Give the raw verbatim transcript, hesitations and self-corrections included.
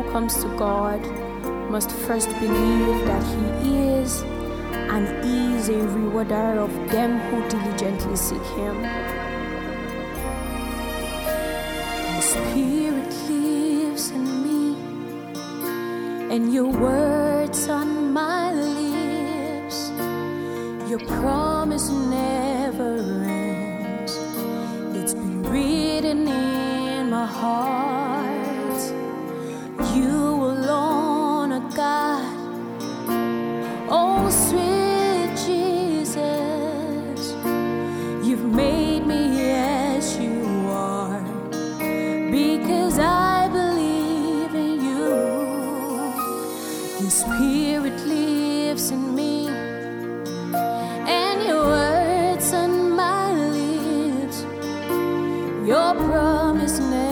comes to God must first believe that He is and is a rewarder of them who diligently seek Him. The Spirit lives in me, and your words on my lips. Your promise never ends. It's been written in my heart. You alone are God. Oh, sweet Jesus, you've made me as you are, because I believe in you. Your Spirit lives in me, and your words on my lips. Your promise never